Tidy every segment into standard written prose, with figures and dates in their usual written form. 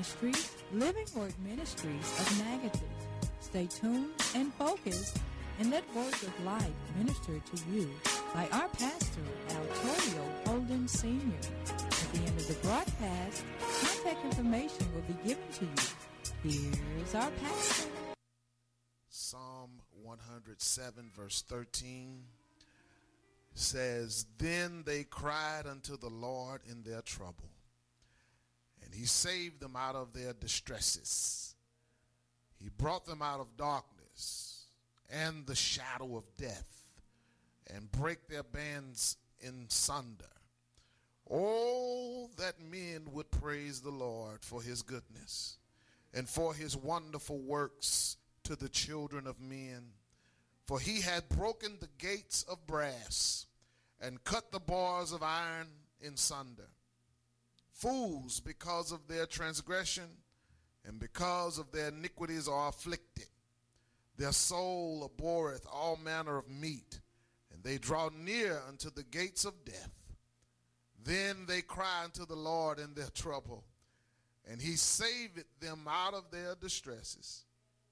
Ministries, Living Word Ministries of Natchitoches. Stay tuned and focused and let words of life minister to you by our pastor, Altorio Holden Sr. At the end of the broadcast, contact information will be given to you. Here's our pastor. Psalm 107 verse 13 says, "Then they cried unto the Lord in their trouble, and he saved them out of their distresses. He brought them out of darkness and the shadow of death, and break their bands in sunder. Oh, that men would praise the Lord for his goodness and for his wonderful works to the children of men. For he had broken the gates of brass and cut the bars of iron in sunder. Fools, because of their transgression and because of their iniquities, are afflicted. Their soul abhorreth all manner of meat, and they draw near unto the gates of death. Then they cry unto the Lord in their trouble, and he saveth them out of their distresses."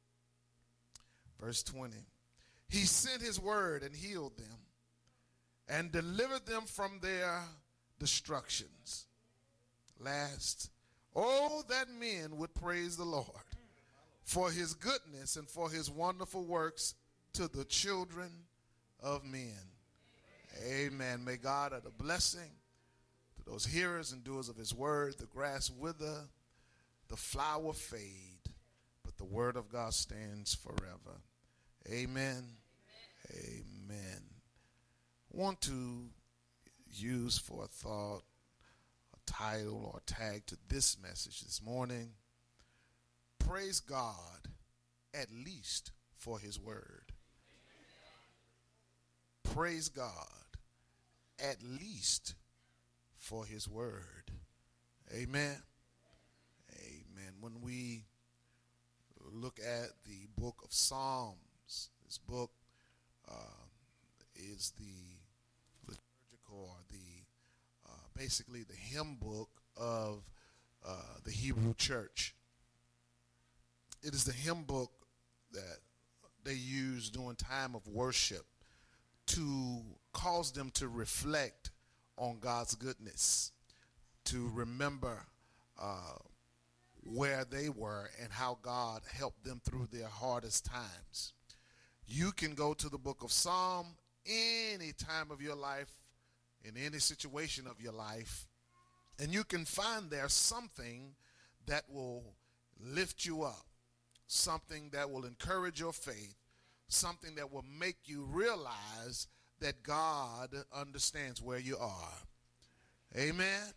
Verse 20, "He sent his word and healed them, and delivered them from their destructions." Last, "Oh, that men would praise the Lord for his goodness and for his wonderful works to the children of men." Amen. May God add a blessing to those hearers and doers of his word. The grass wither, the flower fade, but the word of God stands forever. Amen. Amen. I want to use for a thought, a title or tag to this message this morning: praise God at least for his word. Praise God at least for his word. Amen. Amen. When we look at the book of Psalms, this book is the liturgical, or the basically the hymn book of the Hebrew church. It is the hymn book that they use during time of worship to cause them to reflect on God's goodness, to remember where they were and how God helped them through their hardest times. You can go to the book of Psalm any time of your life, in any situation of your life, and you can find there something that will lift you up, something that will encourage your faith, something that will make you realize that God understands where you are. Amen.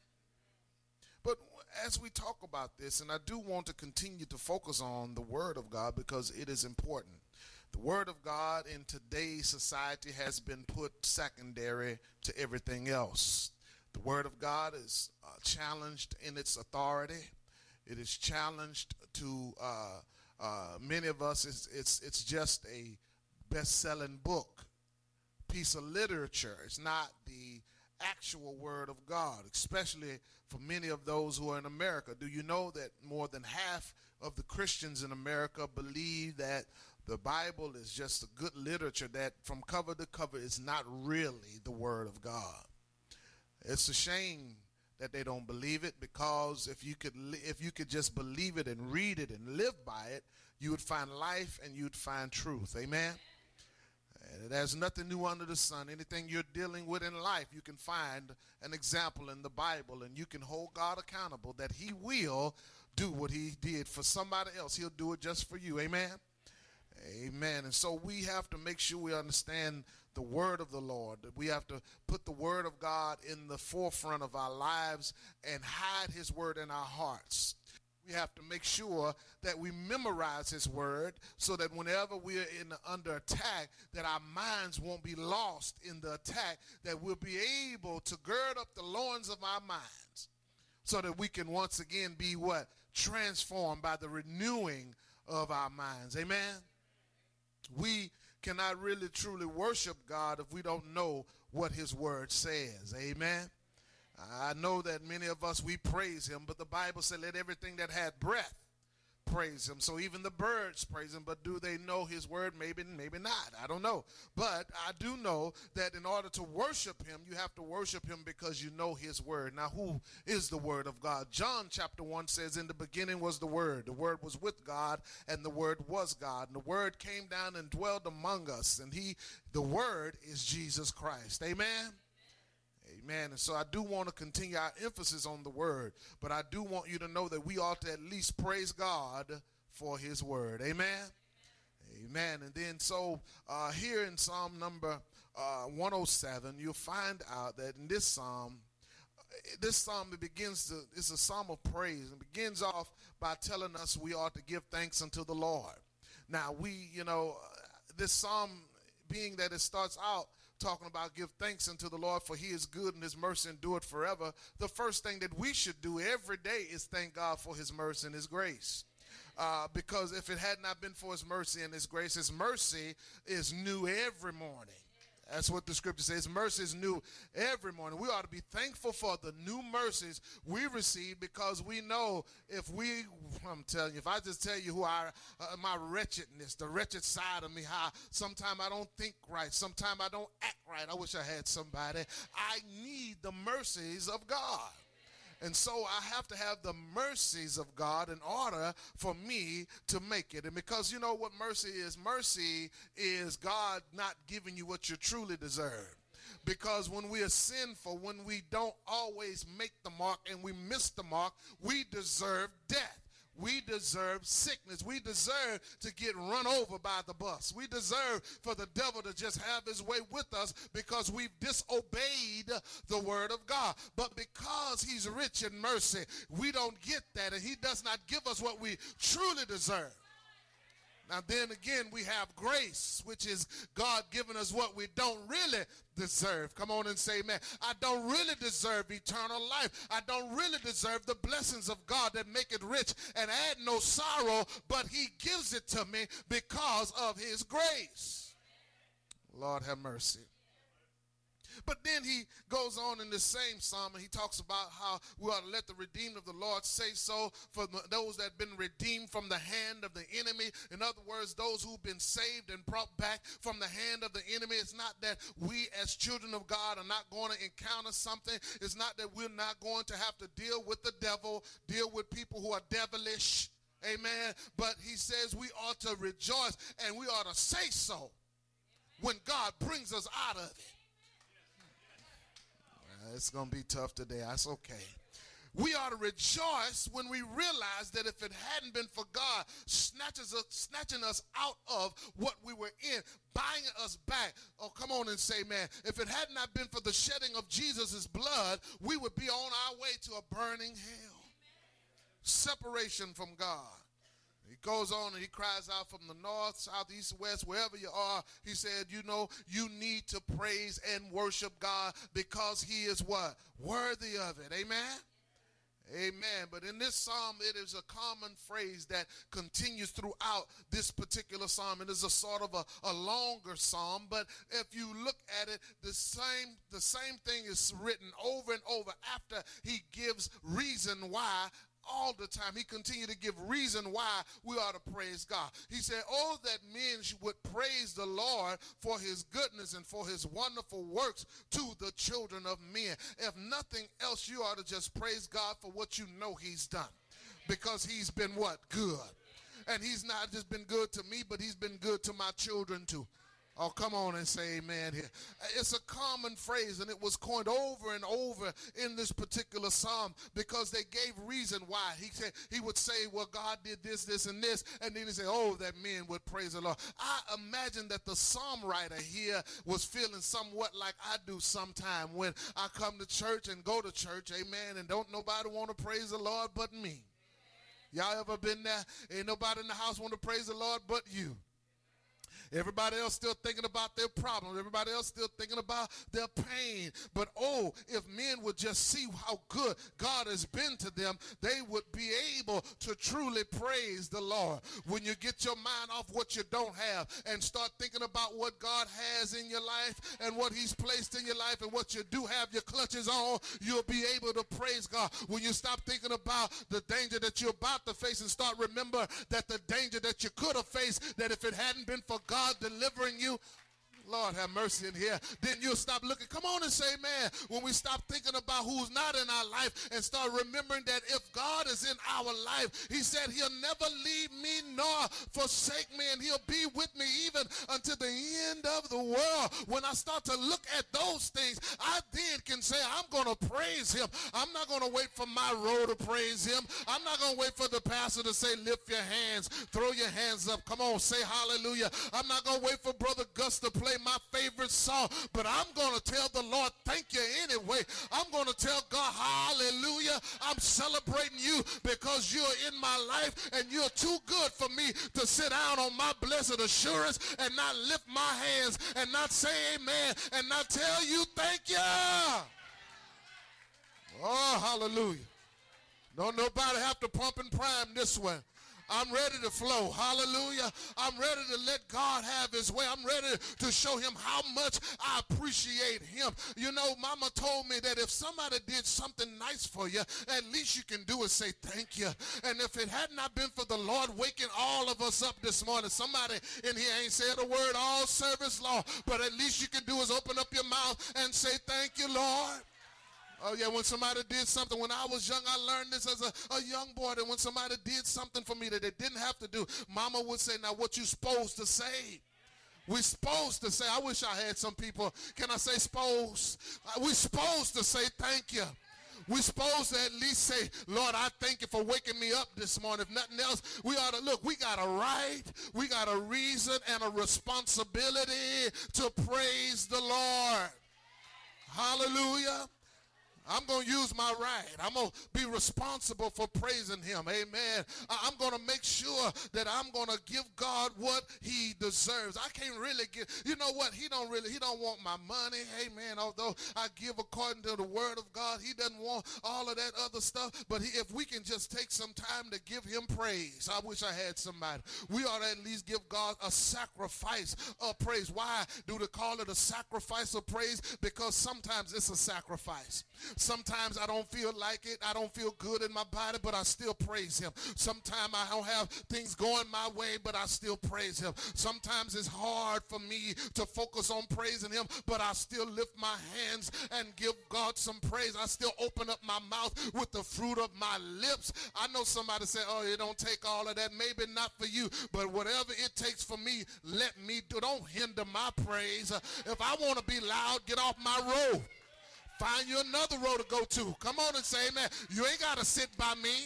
But as we talk about this, and I do want to continue to focus on the Word of God because it is important. The Word of God in today's society has been put secondary to everything else. The Word of God is challenged in its authority. It is challenged to many of us. It's just a best-selling book, piece of literature. It's not the actual Word of God, especially for many of those who are in America. Do you know that more than half of the Christians in America believe that the Bible is just a good literature that from cover to cover is not really the Word of God? It's a shame that they don't believe it, because if you could just believe it and read it and live by it, you would find life and you'd find truth. Amen. And there's nothing new under the sun. Anything you're dealing with in life, you can find an example in the Bible, and you can hold God accountable that he will do what he did for somebody else. He'll do it just for you. Amen. Amen. And so we have to make sure we understand the word of the Lord. We have to put the word of God in the forefront of our lives and hide his word in our hearts. We have to make sure that we memorize his word so that whenever we're under attack, that our minds won't be lost in the attack, that we'll be able to gird up the loins of our minds so that we can once again be what? Transformed by the renewing of our minds. Amen. We cannot really truly worship God if we don't know what his word says. Amen. I know that many of us, we praise him, but the Bible said, let everything that had breath praise him. So even the birds praise him, but do they know his word? Maybe, maybe not. I don't know. But I do know that in order to worship him, you have to worship him because you know his word. Now, who is the word of God? John chapter 1 says, in the beginning was the word. The word was with God, and the word was God. And the word came down and dwelled among us. And the word is Jesus Christ. Amen. Amen. And so I do want to continue our emphasis on the word, but I do want you to know that we ought to at least praise God for his word. Amen. Amen. And then so here in Psalm number 107, you'll find out that in this psalm, it's a psalm of praise, and begins off by telling us we ought to give thanks unto the Lord. Now this psalm, being that it starts out talking about give thanks unto the Lord, for he is good and his mercy endureth forever. The first thing that we should do every day is thank God for his mercy and his grace. Because if it had not been for his mercy and his mercy is new every morning. That's what the scripture says. Mercy is new every morning. We ought to be thankful for the new mercies we receive, because we know I'm telling you, if I just tell you who my wretchedness, the wretched side of me, how sometimes I don't think right, sometimes I don't act right. I wish I had somebody. I need the mercies of God. And so I have to have the mercies of God in order for me to make it. And because you know what mercy is? Mercy is God not giving you what you truly deserve. Because when we are sinful, when we don't always make the mark and we miss the mark, we deserve death. We deserve sickness. We deserve to get run over by the bus. We deserve for the devil to just have his way with us because we've disobeyed the word of God. But because he's rich in mercy, we don't get that, and he does not give us what we truly deserve. Now then again, we have grace, which is God giving us what we don't really deserve. Come on and say amen. I don't really deserve eternal life. I don't really deserve the blessings of God that make it rich and add no sorrow, but he gives it to me because of his grace. Lord have mercy. But then he goes on in the same psalm and he talks about how we ought to let the redeemed of the Lord say so, for those that have been redeemed from the hand of the enemy. In other words, those who've been saved and brought back from the hand of the enemy. It's not that we as children of God are not going to encounter something. It's not that we're not going to have to deal with the devil, deal with people who are devilish. Amen. But he says we ought to rejoice and we ought to say so when God brings us out of it. It's going to be tough today. That's okay. We ought to rejoice when we realize that if it hadn't been for God snatching us out of what we were in, buying us back. Oh, come on and say, man, if it had not been for the shedding of Jesus' blood, we would be on our way to a burning hell. Separation from God. He goes on and he cries out from the north, south, east, west, wherever you are. He said, you know, you need to praise and worship God because he is what? Worthy of it. Amen? Amen. But in this psalm, it is a common phrase that continues throughout this particular psalm. It is a sort of a longer psalm, but if you look at it, the same thing is written over and over after he gives reason why. All the time he continued to give reason why we ought to praise God. He said, oh, that men would praise the Lord for his goodness and for his wonderful works to the children of men. If nothing else, you ought to just praise God for what you know he's done, because he's been what? Good. And he's not just been good to me, but he's been good to my children too. Oh, come on and say amen here. It's a common phrase, and it was coined over and over in this particular psalm because they gave reason why. He would say, well, God did this, this, and this, and then he said, oh, that men would praise the Lord. I imagine that the psalm writer here was feeling somewhat like I do sometime when I come to church and go to church, amen, and don't nobody want to praise the Lord but me. Y'all ever been there? Ain't nobody in the house want to praise the Lord but you. Everybody else still thinking about their problems. Everybody else still thinking about their pain. But oh, if men would just see how good God has been to them, they would be able to truly praise the Lord. When you get your mind off what you don't have and start thinking about what God has in your life and what he's placed in your life and what you do have your clutches on, you'll be able to praise God. When you stop thinking about the danger that you're about to face and start remember that the danger that you could have faced, that if it hadn't been for God delivering you, Lord have mercy in here, then you'll stop looking. Come on and say amen. When we stop thinking about who's not in our life and start remembering that if God is in our life, he said he'll never leave me nor forsake me, and he'll be with me even until the end of the world. When I start to look at those things, I then can say I'm going to praise him. I'm not going to wait for my row to praise him. I'm not going to wait for the pastor to say lift your hands, throw your hands up. Come on, say hallelujah. I'm not going to wait for Brother Gus to play my favorite song, but I'm going to tell the Lord thank you anyway. I'm going to tell God hallelujah. I'm celebrating you because you're in my life and you're too good for me to sit down on my blessed assurance and not lift my hands and not say amen and not tell you thank you. Oh, hallelujah. Don't nobody have to pump and prime this one. I'm ready to flow. Hallelujah. I'm ready to let God have his way. I'm ready to show him how much I appreciate him. You know, Mama told me that if somebody did something nice for you, at least you can do is say thank you. And if it had not been for the Lord waking all of us up this morning, somebody in here ain't said a word all service long, but at least you can do is open up your mouth and say thank you, Lord. Oh, yeah, when somebody did something, when I was young, I learned this as a young boy, that when somebody did something for me that they didn't have to do, Mama would say, now what you supposed to say? We're supposed to say, I wish I had some people, can I say supposed? We're supposed to say thank you. We're supposed to at least say, Lord, I thank you for waking me up this morning. If nothing else, we ought to look, we got a right, we got a reason and a responsibility to praise the Lord. Hallelujah. I'm going to use my right. I'm going to be responsible for praising him. Amen. I'm going to make sure that I'm going to give God what he deserves. I can't really give, you know what? He don't want my money. Amen. Although I give according to the word of God, he doesn't want all of that other stuff. But if we can just take some time to give him praise, I wish I had somebody. We ought to at least give God a sacrifice of praise. Why do they call it a sacrifice of praise? Because sometimes it's a sacrifice. Sometimes I don't feel like it. I don't feel good in my body, but I still praise him. Sometimes I don't have things going my way, but I still praise him. Sometimes it's hard for me to focus on praising him, but I still lift my hands and give God some praise. I still open up my mouth with the fruit of my lips. I know somebody say, oh, it don't take all of that. Maybe not for you, but whatever it takes for me, let me do. Don't hinder my praise. If I want to be loud, get off my road. Find you another road to go to. Come on and say amen. You ain't got to sit by me.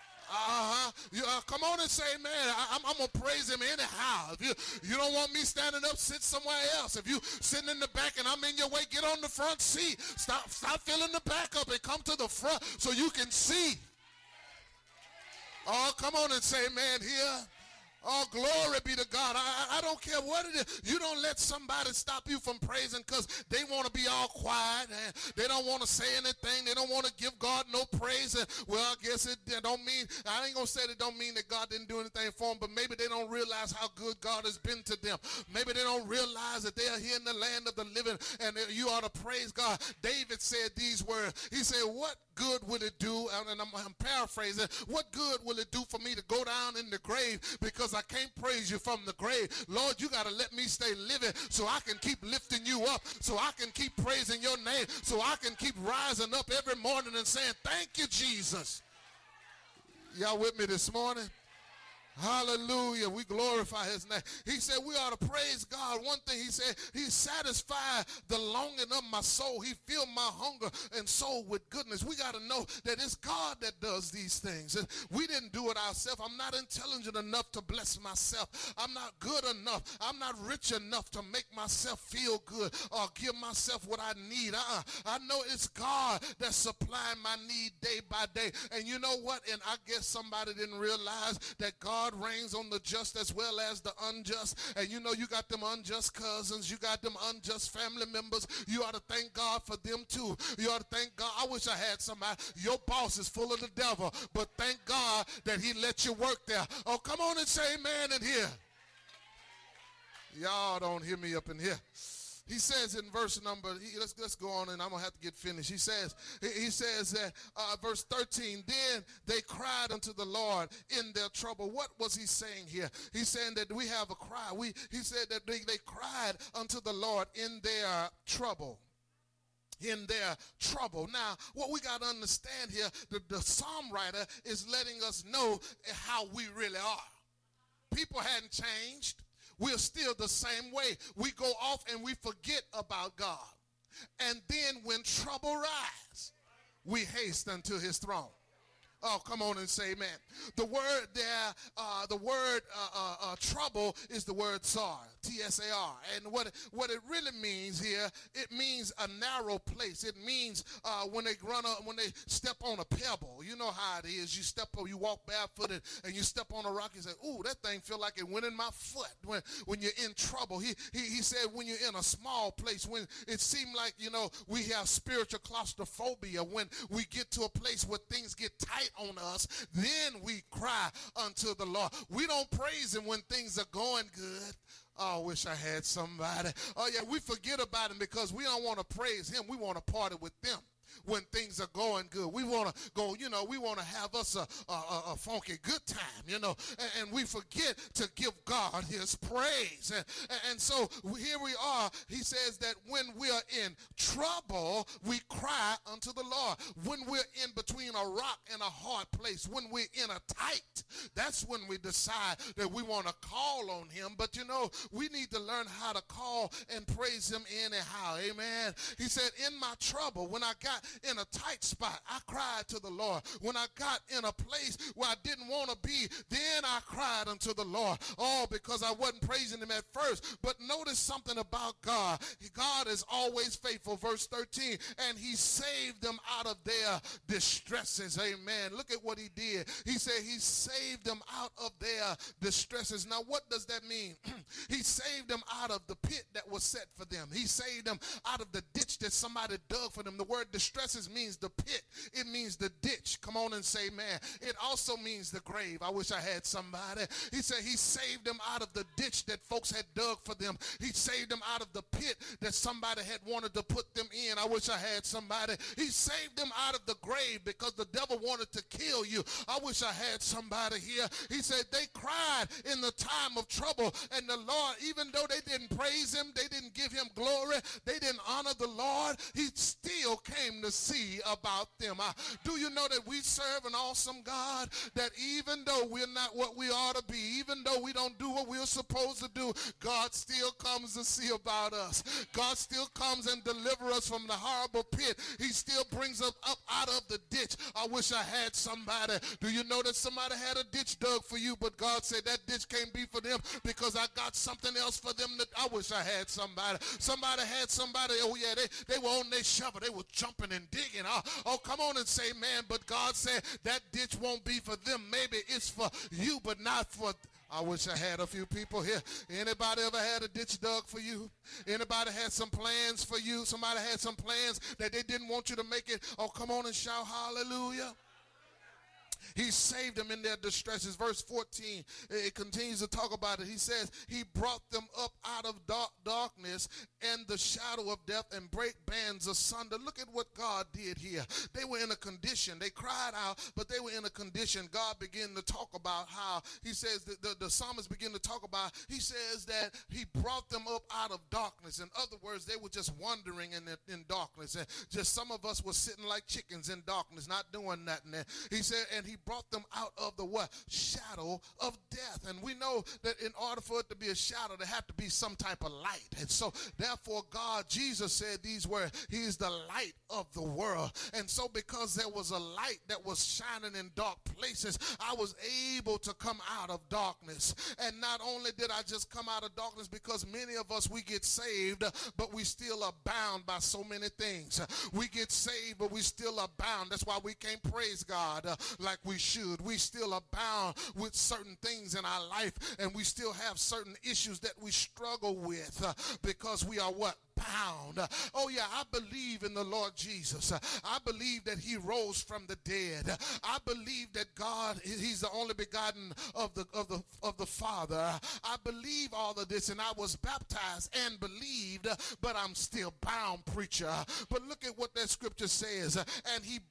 Come on and say amen. I'm going to praise him anyhow. If you don't want me standing up, sit somewhere else. If you sitting in the back and I'm in your way, get on the front seat. Stop filling the back up and come to the front so you can see. Oh, come on and say amen here. Oh, glory be to God. I don't care what it is. You don't let somebody stop you from praising because they want to be all quiet and they don't want to say anything. They don't want to give God no praise. And, well, I guess it don't mean, I ain't going to say it don't mean that God didn't do anything for them, but maybe they don't realize how good God has been to them. Maybe they don't realize that they are here in the land of the living and you ought to praise God. David said these words. He said, what good will it do, and I'm paraphrasing, what good will it do for me to go down in the grave because I can't praise you from the grave? Lord, you got to let me stay living so I can keep lifting you up, so I can keep praising your name, so I can keep rising up every morning and saying, thank you, Jesus. Y'all with me this morning? Hallelujah. We glorify his name. He said we ought to praise God. One thing he said, he satisfied the longing of my soul. He filled my hunger and soul with goodness. We got to know that it's God that does these things. And we didn't do it ourselves. I'm not intelligent enough to bless myself. I'm not good enough. I'm not rich enough to make myself feel good or give myself what I need. I know it's God that's supplying my need day by day. And you know what? And I guess somebody didn't realize that God God reigns on the just as well as the unjust. And you know you got them unjust cousins. You got them unjust family members. You ought to thank God for them too. You ought to thank God. I wish I had somebody. Your boss is full of the devil, but thank God that he let you work there. Oh, come on and say amen in here. Y'all don't hear me up in here. He says in verse number, let's go on and I'm going to have to get finished. He says that verse 13, then they cried unto the Lord in their trouble. What was he saying here? He's saying that we have a cry. He said that they cried unto the Lord in their trouble. In their trouble. Now, what we got to understand here, the psalm writer is letting us know how we really are. People hadn't changed. We're still the same way. We go off and we forget about God. And then when trouble rise, we hasten to his throne. Oh, come on and say amen. The word there, trouble is the word tsar, T-S-A-R. And what it really means here, it means a narrow place. It means when they step on a pebble. You know how it is. You walk barefooted and you step on a rock and say, ooh, that thing feel like it went in my foot. When you're in trouble. He said when you're in a small place, when it seemed like, we have spiritual claustrophobia, when we get to a place where things get tight on us, then we cry unto the Lord. We don't praise him when things are going good. Oh, I wish I had somebody. Oh, yeah, we forget about him because we don't want to praise him. We want to party with them when things are going good. We want to go, we want to have us a funky good time, and we forget to give God his praise. And so here we are. He says that when we are in trouble, we cry unto the Lord. When we're in between a rock and a hard place, when we're in a tight, that's when we decide that we want to call on him. But we need to learn how to call and praise him anyhow. Amen. He said, in my trouble, when I got in a tight spot, I cried to the Lord. When I got in a place where I didn't want to be, then I cried unto the Lord. Oh, because I wasn't praising him at first. But notice something about God. God is always faithful. Verse 13, and he saved them out of their distresses. Amen. Look at what he did. He said he saved them out of their distresses. Now, what does that mean? He saved them out of the pit that was set for them. He saved them out of the ditch that somebody dug for them. The word distresses means the pit. It means the ditch. Come on and say, man. It also means the grave. I wish I had somebody. He said he saved them out of the ditch that folks had dug for them. He saved them out of the pit that somebody had wanted to put them in. I wish I had somebody. He saved them out of the grave because the devil wanted to kill you. I wish I had somebody here. He said they cried in the time of trouble, and the Lord, even though they didn't praise him, they didn't give him glory, they didn't honor the Lord, he still came to see about them. Do you know that we serve an awesome God, that even though we're not what we ought to be, even though we don't do what we're supposed to do, God still comes to see about us. God still comes and delivers us from the horrible pit. He still brings us up out of the ditch. I wish I had somebody. Do you know that somebody had a ditch dug for you, but God said that ditch can't be for them because I got something else for them. That I wish I had somebody. Somebody had somebody. Oh yeah, they were on their shovel. They were jumping and digging. Oh, come on and say, man, but God said that ditch won't be for them. Maybe it's for you, but not for I wish I had a few people here. Anybody ever had a ditch dug for you? Anybody had some plans for you? Somebody had some plans that they didn't want you to make it. Oh, come on and shout hallelujah. He saved them in their distresses. Verse 14, it continues to talk about it. He says, he brought them up out of darkness and the shadow of death and break bands asunder. Look at what God did here. They were in a condition. They cried out, but they were in a condition. God began to talk about how, he says, the psalmist began to talk about, he says that he brought them up out of darkness. In other words, they were just wandering in darkness. And just some of us were sitting like chickens in darkness, not doing nothing. And he said, and he brought them out of the what? Shadow of death. And we know that in order for it to be a shadow, there had to be some type of light. And so therefore God, Jesus said these words, he is the light of the world. And so because there was a light that was shining in dark places, I was able to come out of darkness. And not only did I just come out of darkness, because many of us, we get saved, but we still are bound by so many things. We get saved, but we still are bound. That's why we can't praise God like like we should. We still are bound with certain things in our life, and we still have certain issues that we struggle with because we are what? Bound. Oh yeah, I believe in the Lord Jesus. I believe that he rose from the dead. I believe that God, he's the only begotten of the Father. I believe all of this, and I was baptized and believed, but I'm still bound, preacher. But look at what that scripture says. And he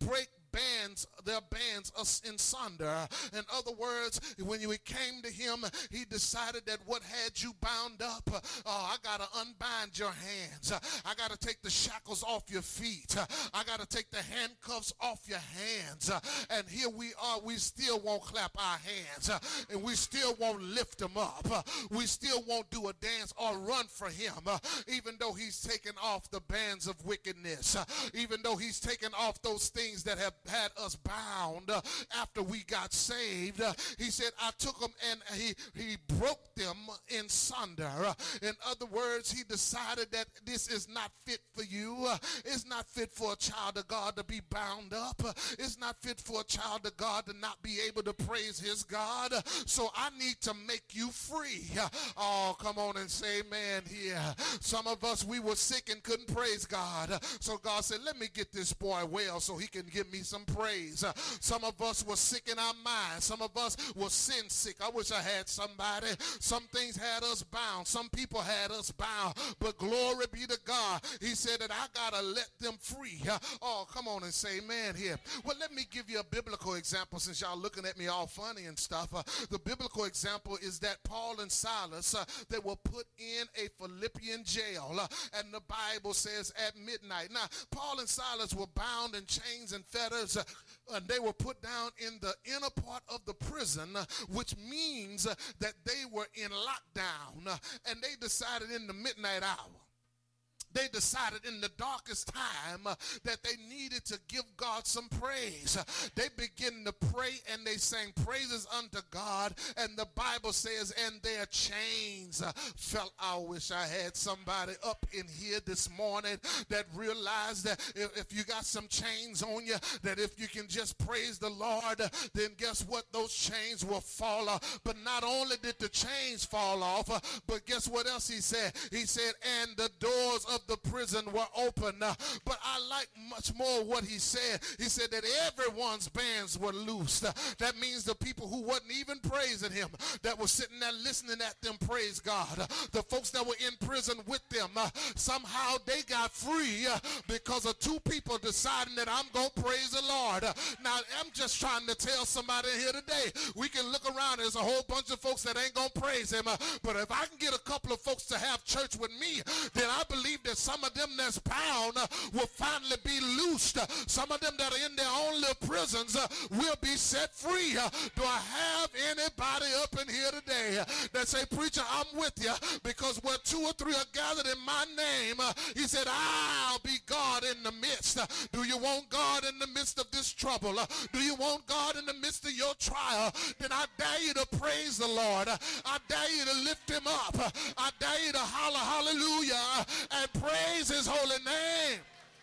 their bands us in sunder. In other words, when we came to him, he decided that what had you bound up, I got to unbind your hands. I got to take the shackles off your feet. I got to take the handcuffs off your hands. And here we are, we still won't clap our hands. And we still won't lift them up. We still won't do a dance or run for him. Even though he's taken off the bands of wickedness. Even though he's taken off those things that have had us bound after we got saved. He said, I took them and he broke them in sunder. In other words, he decided that this is not fit for you. It's not fit for a child of God to be bound up. It's not fit for a child of God to not be able to praise his God. So I need to make you free. Oh, come on and say amen here. Some of us, we were sick and couldn't praise God. So God said, let me get this boy well so he can give me some praise. Some of us were sick in our minds. Some of us were sin sick. I wish I had somebody. Some things had us bound. Some people had us bound. But glory be to God. He said that I got to let them free. Oh, come on and say amen here. Well, let me give you a biblical example since y'all looking at me all funny and stuff. The biblical example is that Paul and Silas, they were put in a Philippian jail. And the Bible says at midnight. Now, Paul and Silas were bound in chains and fetters. And they were put down in the inner part of the prison, which means that they were in lockdown. And they decided in the midnight hour, they decided in the darkest time that they needed to give God some praise. They began to pray and they sang praises unto God. And the Bible says, and their chains fell. I wish I had somebody up in here this morning that realized that if you got some chains on you, that if you can just praise the Lord, then guess what? Those chains will fall off. But not only did the chains fall off, but guess what else he said? He said, and the doors of the prison were open. But I like much more what he said. He said that everyone's bands were loosed. That means the people who wasn't even praising him, that were sitting there listening at them praise God. The folks that were in prison with them, somehow they got free because of two people deciding that I'm going to praise the Lord. Now, I'm just trying to tell somebody here today, we can look around, there's a whole bunch of folks that ain't going to praise him. But if I can get a couple of folks to have church with me, then I believe that some of them that's bound will finally be loosed. Some of them that are in their own little prisons will be set free. Do I have anybody up in here today that say, preacher, I'm with you, because where two or three are gathered in my name, he said, I'll be God in the midst. Do you want God in the midst of this trouble? Do you want God in the midst of your trial? Then I dare you to praise the Lord. I dare you to lift him up. I dare you to holler hallelujah and praise his holy name.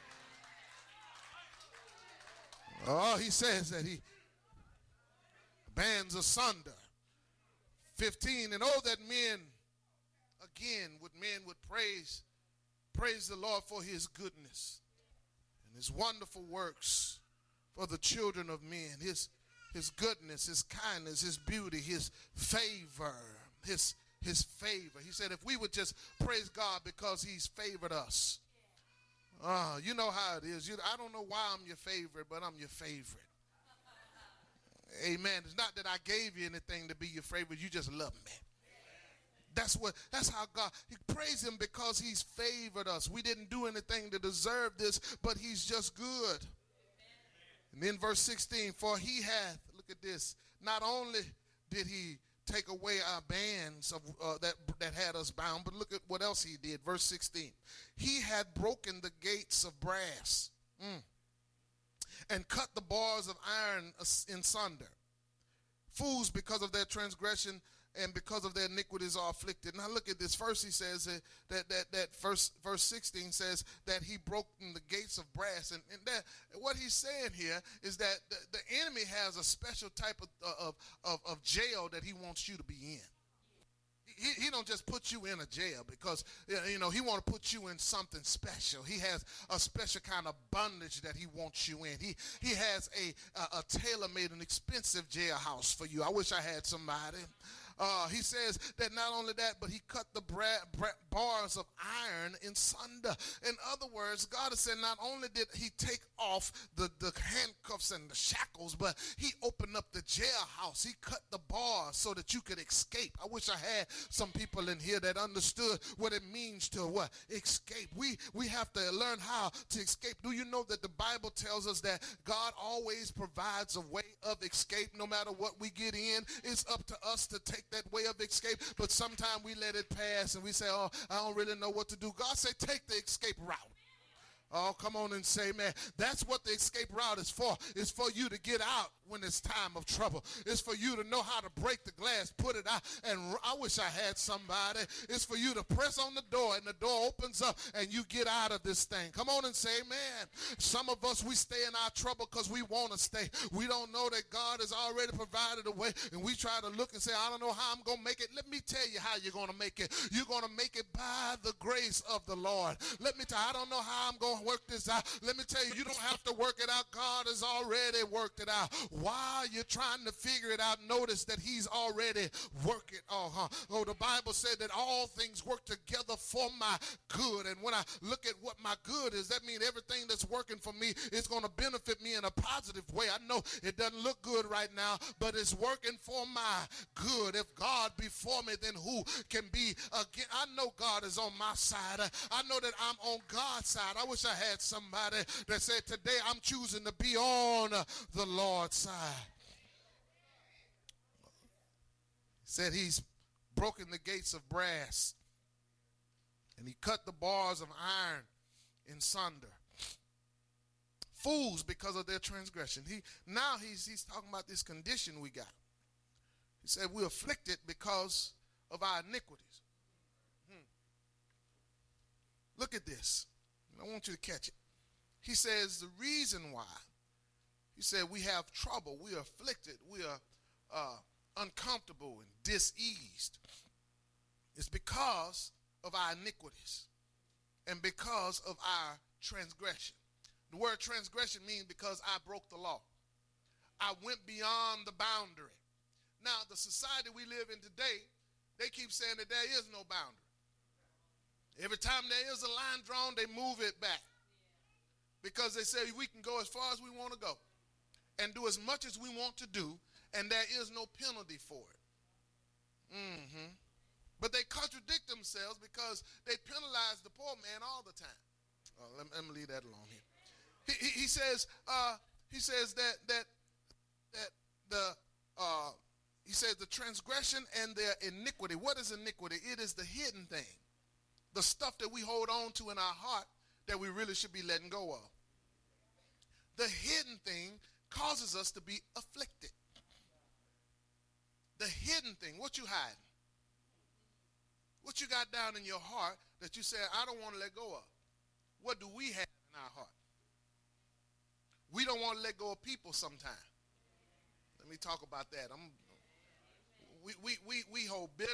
Oh, he says that he bands asunder. 15, and oh, that men would praise the Lord for his goodness and his wonderful works for the children of men, his goodness, his kindness, his beauty, his favor, his favor. He said if we would just praise God because he's favored us. You know how it is. I don't know why I'm your favorite, but I'm your favorite. Amen. It's not that I gave you anything to be your favorite. You just love me. That's how God, he praise him because he's favored us. We didn't do anything to deserve this, but he's just good. And then verse 16, for he hath, look at this, not only did he take away our bands of that had us bound, but look at what else he did. Verse 16, he had broken the gates of brass and cut the bars of iron in sunder. Fools, because of their transgression, and because of their iniquities are afflicted. Now look at this verse. He says that verse 16 says that he broke in the gates of brass. And that, what he's saying here is that the enemy has a special type of jail that he wants you to be in. He don't just put you in a jail because, he want to put you in something special. He has a special kind of bondage that he wants you in. He has a tailor-made and expensive jailhouse for you. I wish I had somebody. He says that not only that, but he cut the bars of iron in sunder. In other words, God has said not only did he take off the handcuffs and the shackles, but he opened up the jailhouse. He cut the bars so that you could escape. I wish I had some people in here that understood what it means to escape. We have to learn how to escape. Do you know that the Bible tells us that God always provides a way of escape no matter what we get in? It's up to us to take that way of escape, but sometimes we let it pass and we say, oh, I don't really know what to do. God said, take the escape route. Oh, come on and say, man, that's what the escape route is for. It's for you to get out when it's time of trouble. It's for you to know how to break the glass, put it out, and I wish I had somebody. It's for you to press on the door, and the door opens up, and you get out of this thing. Come on and say, man. Some of us, we stay in our trouble because we want to stay. We don't know that God has already provided a way, and we try to look and say, I don't know how I'm going to make it. Let me tell you how you're going to make it. You're going to make it by the grace of the Lord. Let me tell you, I don't know how I'm going to work this out. Let me tell you, you don't have to work it out. God has already worked it out. While you're trying to figure it out, notice that he's already worked it all. Oh, the Bible said that all things work together for my good. And when I look at what my good is, that means everything that's working for me is going to benefit me in a positive way. I know it doesn't look good right now, but it's working for my good. If God be for me, then who can be against? I know God is on my side. I know that I'm on God's side. I wish I had somebody that said, today I'm choosing to be on the Lord's side. Said he's broken the gates of brass and he cut the bars of iron in sunder. Fools because of their transgression. He's talking about this condition we got. He said we're afflicted because of our iniquities. Look at this. I want you to catch it. He says the reason why. He said we have trouble, we are afflicted, we are uncomfortable and diseased. It's because of our iniquities and because of our transgression. The word transgression means because I broke the law. I went beyond the boundary. Now, the society we live in today, they keep saying that there is no boundary. Every time there is a line drawn, they move it back. Because they say we can go as far as we want to go and do as much as we want to do, and there is no penalty for it. But they contradict themselves because they penalize the poor man all the time. Let me leave that alone here. He says that the transgression and their iniquity. What is iniquity? It is the hidden thing, the stuff that we hold on to in our heart that we really should be letting go of. The hidden thing causes us to be afflicted. The hidden thing, what you hiding? What you got down in your heart that you say, I don't want to let go of? What do we have in our heart? We don't want to let go of people sometimes. Let me talk about that. We hold bitterness.